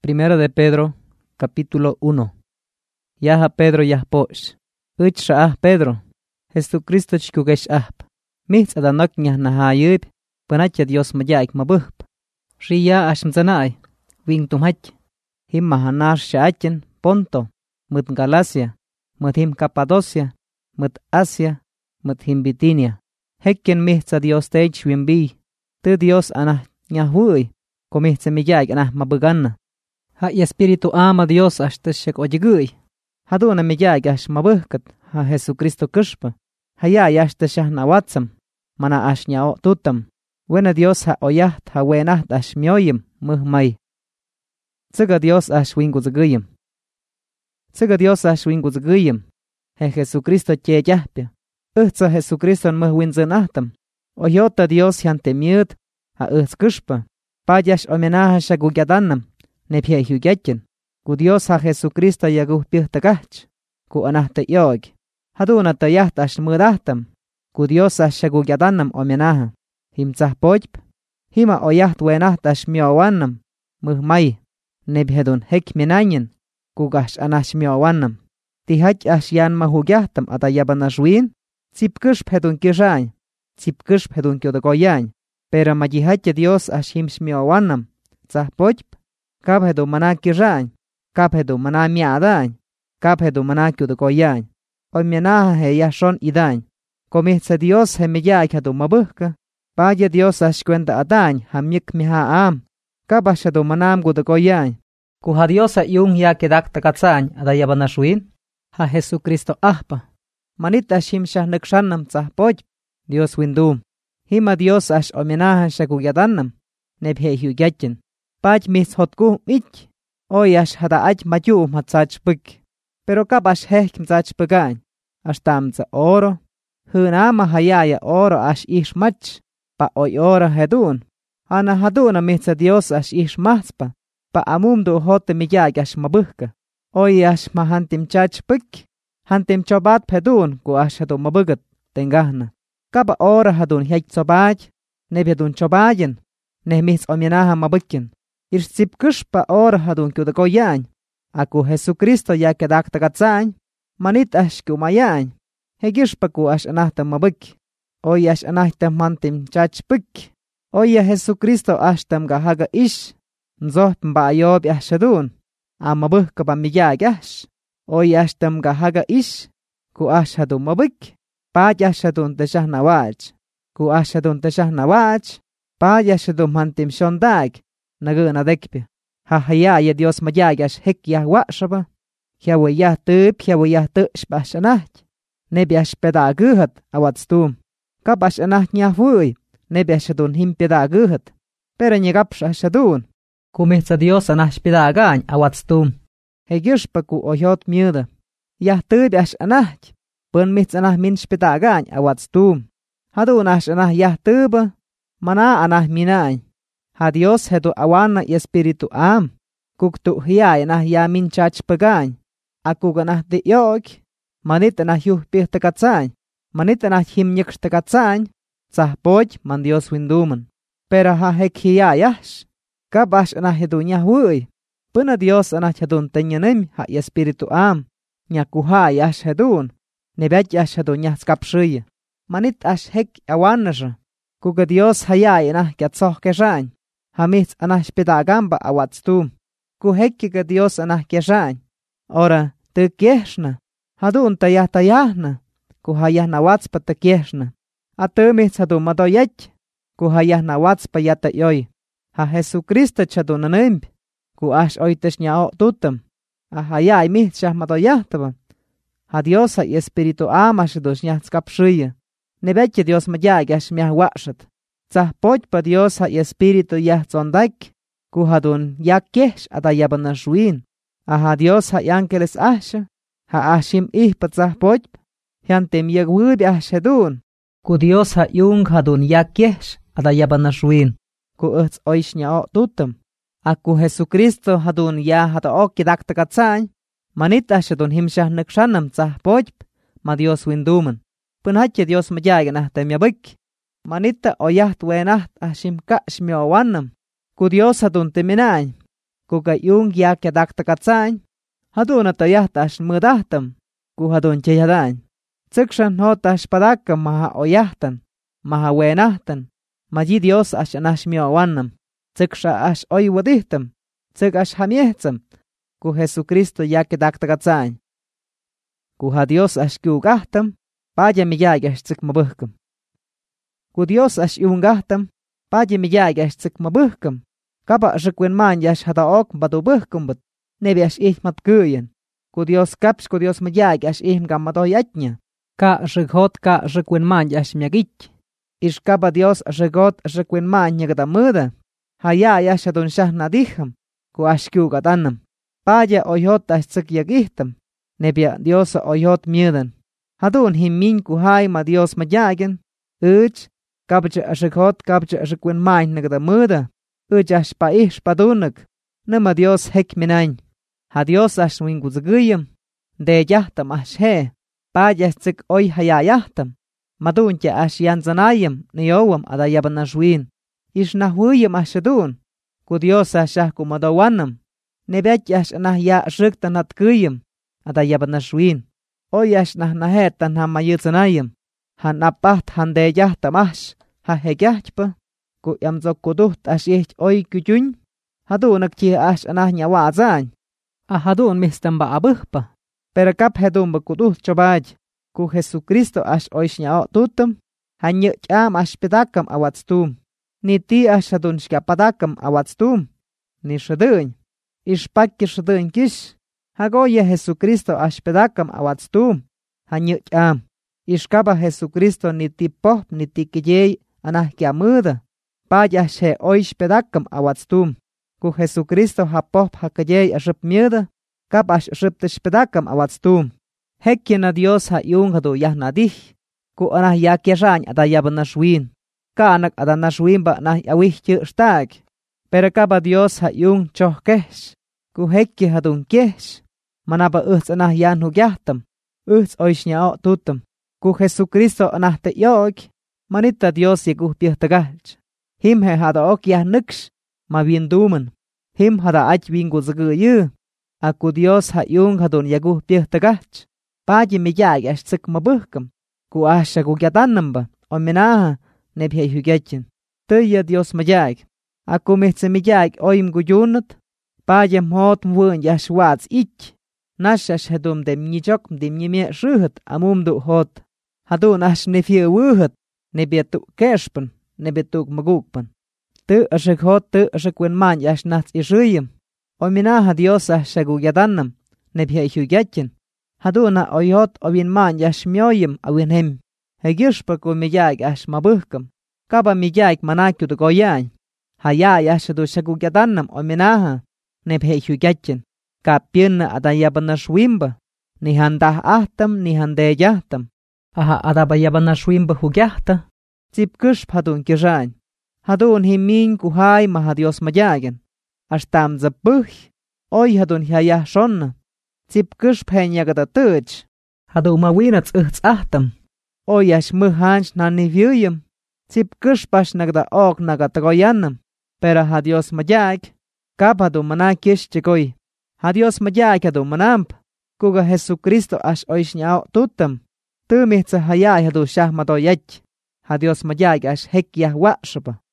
Primero de Pedro, capítulo 1. Yaha Pedro yahposh. Uchra Pedro. Jesucristo chkugesh ahp. Mihts adanok nyah nahayib. Panatya Dios mayaik mabuhp. Riya ashmzanai. Wing tumhach. Him mahanar shaachen. Ponto. Mut Galacia. Mut him Capadocia. Mut Asia. Mut him Bitinia. Hekken mihts a Dios teich wimbi. Tu Dios anah nyahui. Komihts mayaik anah mabuganna. Ha y espíritu ama Dios hasta shek oyigui. Haduna miyag ash mabuhkat ha Jesucristo kushpa. Haya yashta shah nawatsam. Mana ash nyao tutam. Wena Dios ha oyaht ha wenaht ash mioyim muhmai. Tsuga Dios ash winguzaguyim. Tsuga Dios ash winguzaguyim. He Jesucristo cheyahpia. Utsa Jesucristo muhwinzanahtam. Oyota Dios yante miut ha kushpa. Payash omenaha shagugyadanam. Nepia hyugyatjen. Ku Dios ha Jesucristo yaguh pihtagach. Ku anahta yog. Haduna tayaht ash mudahtam. Ku Dios ash shagugyadanam omenaha. Himtzah pojp. Hima oyaht wenaht ash miowanam. Muhmai. Nebhedun hek minanyen. Ku gash anash miowanam. Tihach ash yan mahugyahtam atayabanashwin. Tsipkush pedun kishañ. Tsipkush pedun kyodagoyañ. Pero majihatya Dios ash himsh miowanam. Tzah pojp. Kaphedu mana kirañ, kaphedu mana miadañ, kaphedu mana kyudukoyañ. Oy menaha he yashon idañ. Komihsa Dios he miyaik hadu mabuhka. Paya Dios ash kwenta adañ, hamyik miha am. Kapashadu manam gudukoyañ. Kuha Dios a yung ya kedakta katsañ, adayabanashwin. Ha Jesucristo ahpa. Manit ashim shah nekshannam tzah poj. Dios windum. Hima Dios ash omenaha shagugyadanam. Nebhe hyugyatjen. Pach mis hotku mich. Oyash hada ach mayu matsach puk. Pero kabash hek mtsach pugañ. Ashtamza oro. Hunama hayaya oro ash ish mach. Pa oy oro hedun. Ana haduna mitza Dios ash ish mahspa. Pa amumdu hote miyag ash mabuhka. Oyash mahantim chach puk. Hantim chobat pedun ku ash hadu mabugat. Tengahna. Kaba oro hadun hek sobaj. Nebedun chobajen. Nehmis ominaha mabukin. Irtsipkushpa ora hadun kyudakoyañ. Aku Jesucristo ya kedakta katsañ. Manit ash kumayañ. Hegishpa ku ash anahta mabuk. Oy ash anahta mantim chachpuk. Oya Jesucristo ashtam gahaga ish. Nzoht mba ayob ashadun. Amabuk ka bamiyag ash. Oy ashtam gahaga ish. Ku ashadun mabuk. Paj ashadun tashah nawaj. Ku ashadun tashah nawaj. Paj ashadun mantim shondag. Naguna dekpe. Hahaya ya Dios mayayash hek yahwashaba. Hiawe yah tup, hiawe yah tushbash anach. Nebiash pedaguhat awatstum. Kabash anach nyahwui. Nebiashadun him pedaguhat. Pero nyegapsh ashadun. Kumitza Dios anach pedagañ awatstum. Hegirshpa ku oyot miuda. Yah tubiash anach. Pun mitz anach minsh pedagañ awatstum. Hadun ash anach yah tuba. Mana anach minañ. Ha Dios hedu awana y espíritu am. Kuktu hiay nah ya min chach pagañ. Aku ganah de yog. Manit nah yuh pihta katsañ. Manit nah him nyekshta katsañ. Tzah poj man Dios winduman. Pero ha hek hiyayash. Kabash nah hedu nyahwui. Puna Dios anah hedun tenyanim ha y espíritu am. Nyakuhayash hedun. Nebet yash hedun nyahskapshuy. Manit ash hek awanasha. Kuga Dios hayay nah kiatsoh keshañ. Hamitz anah pedagamba awatstum. Ku hekkiga Dios anah keshañ. Ora, te kieshna. Hadun tayahna. Ku hayah nawatspa te kieshna. Atumitz hadun madoyech. Ku hayah nawatspa yata yoy. Ha Jesucristo chadunanimp. Ku ash oitesh nyao tutam. Ha hayay mitz shah madoyahtaba. Ha Dios ha espíritu amash dos nyahskapshuya. Nebetje Dios mayayash miahwashat. Tzah pojpa Dios ha espíritu yah zondak. Kuhadun yakesh atayabanashwin. Aha Dios ha ángeles asha. Ha ashim ihpa tzah pojpa. Hiantem yagwubi ashadun. Ku Dios ha yung hadun yakesh atayabanashwin. Ku utz oish nyao tutam. Aku Jesucristo hadun ya hata okidakta katsañ. Manit ashadun himshah nekshanam tzah pojpa. Ma Dios winduman. Punhatya Dios mayagan ahta miabik. Manita oyaht wenaht ashim kash miowanam. Ku Dios hadun teminañ. kuga yung yak yadak takatsain. Hadun atayahtash mudahtam, ku hadun chayadain. Tsiksan hotash padakam maha oyahtan, maha wenahtan, maji Dios ash anash miawanam. Tsiksa ash oywadihtam, tsik ash hamiehtzam, ku Jesucristo yak yadak takatsain. Ku ha Dios ash kiugahtam, paya miyag ash tsik mabuhkam. Ku Dios ash iungahtam, paya miyag ash tsik mabuhkam. Kapa shikwen man yash hadaok badubuhkum but, nebi ash ihmat kuyen. Ku Dios kaps ku Dios miyag ash ihm gammadoyatnya. Ka shikhot ka shikwen man yash miyagich. Ish kapa Dios shikhot shikwen man nyagada muda. Haya yash hadun shah nadiham, ku ash kiugatanam. Paya oyhot ash tsik yagihtam, nebi Dios oyhot miedan. Hadun himmin ku hai ma Dios mayagen, uch, kapcha shikhot kapcha shikwen man nyagada muda. Uch ash pa ish padunag, nama Dios hek minain. Ha Dios ash winguzaguyam, de yahtam ash he, paya tsik oy hayayahtam. Maduncha ash yanzanayam, niyowam adayaban ashwin. Ish nahwuyam ashadun, ku Dios ash ahku madawanam. Nebech ash nah ya shiktan hatkuyam, adayaban ashwin. Oy ash nah nahetan hamayutzanayam. Han apaht han de yahtam ash, ha hegyahchpa. Ku yamzok kuduht ash ich oy kuchun. Hadun akchi ash anah nyawazan. Hadun mistamba abuhpa. Pero kap hedun ba kuduht chobaj. Ku Jesucristo ash oish nyao tutum. Hanyo cham ash pedakam awatstum. Ni ti ash hadun shkapadakam awatstum. Ni shadun. Ish pakki shadun kish. Hagoye Jesucristo ash pedakam awatstum. Hanyo cham. Ish kapa Jesucristo ni ti pop ni ti kijay anah kiamuda. Paya she oish pedakam awatstum. Ku Jesucristo hapop hakajay aship mieda. Kap ash shiptish pedakam awatstum. Hekkina Dios ha yung hadu yahnadih. Ku anah yakyashan adayaban nashwin. Ka anak adanashwin ba nah yawih stag. Pero kapa Dios ha yung chohkesh. Ku hekki hadun kesh. Manaba uhts anah yanhu gyahtam. Uhts oish nyao tutum. Ku Jesucristo anah te yog. Manita Dios yeguh pihtagach. Him he hada ok yah nix, ma winduman. Him hada ach winguzagyu. Aku Dios ha yung hadun yaguh pihtagach. Paji miyag ash tsik mabuhkam. Ku asha gugyatanamba, o minaha, nebhe hugachin. Tuya Dios mayag. Aku mihtse miyag oim guyunat. Paji mhot mwun yash wats ich. Nash ash hadum dem nijok dem nimye shuhat amum du hot. Hadun ash nefye wuhat, nebye tu keshpan. Nebetuk magukpan. Tu ashikhot tu ashikwen man yash nats ishuyim. O minaha Dios ashaguyadanam. Nebhe hugachin. Haduna oyot ovin man yash myoyim awinhem. Hegishpa ku miyag ash mabuhkam. Kaba miyag manakyu tu goyan. Haya yashadu shaguyadanam o minaha. Nebhe hugachin. Kapin adayabanashwimba. Nihandah ahtam nihandeyahtam. Aha adabayabanashwimba hugyahta. Tsipkush hadun kijan. Hadun himin kuhay maha Dios mayagan. Ashtam zapuh. Oy hadun hiyayah shonna. Tsipkush penyagada tuch. Hadun mawinats ahtam. Oy ash muhanch naniviyum. Tsipkush pash nagda ok nagatagoyanam. Pero ha Dios mayag. Kap hadun manakish chikoy. Ha Dios mayag hadun manamp. Kuga Jesucristo ash oish nyao tutam. Tu mihtsa hayay hadun shah madoyach. Ha Dios mayag ash hek yah waqshaba.